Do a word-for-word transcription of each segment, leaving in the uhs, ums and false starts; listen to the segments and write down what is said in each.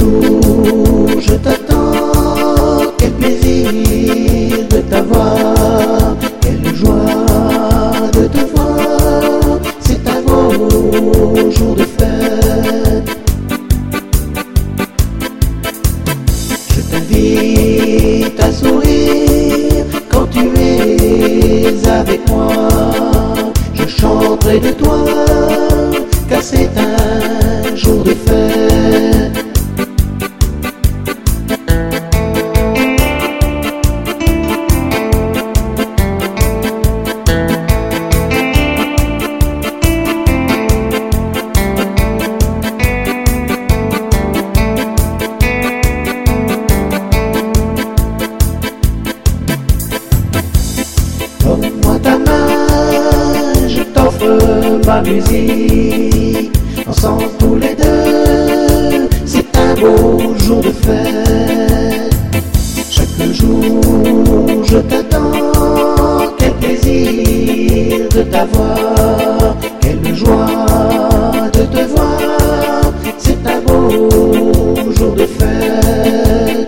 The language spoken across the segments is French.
jour je t'attends, quel plaisir de t'avoir, quelle joie de te voir, c'est un beau jour de fête. Je t'invite à sourire quand tu es avec moi, je chanterai de toi car c'est un jour de fête. Donne-moi ta main, je t'offre ma musique, ensemble tous les deux, c'est un beau jour de fête. Chaque jour je t'attends, quel plaisir de t'avoir, quelle joie de te voir, c'est un beau jour de fête.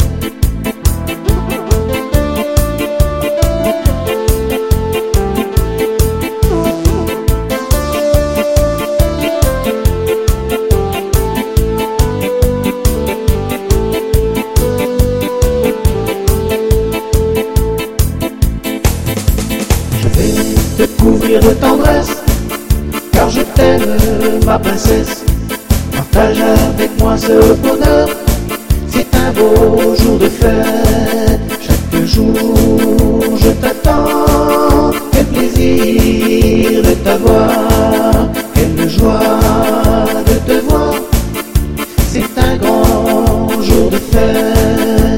Te couvrir de tendresse, car je t'aime ma princesse. Partage avec moi ce bonheur, c'est un beau jour de fête. Chaque jour je t'attends, quel plaisir de t'avoir, quelle joie de te voir, c'est un grand jour de fête.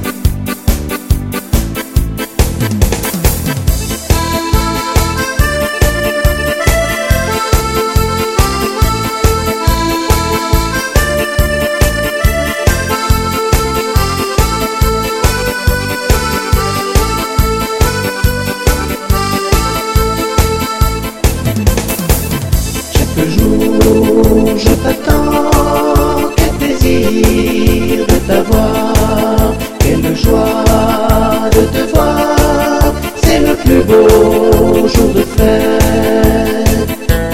Chaque jour je t'attends, quel plaisir de t'avoir, quelle joie de te voir, c'est le plus beau jour de fête.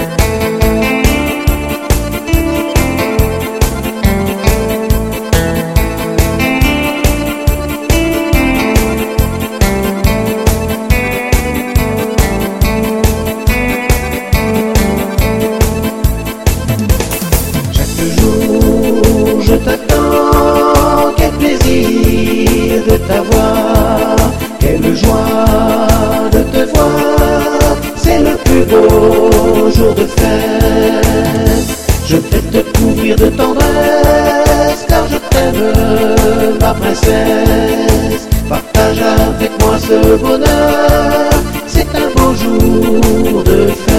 Je t'attends, quel plaisir de t'avoir, quelle joie de te voir, c'est le plus beau jour de fête. Je vais te couvrir de tendresse, car je t'aime ma princesse. Partage avec moi ce bonheur, c'est un beau jour de fête.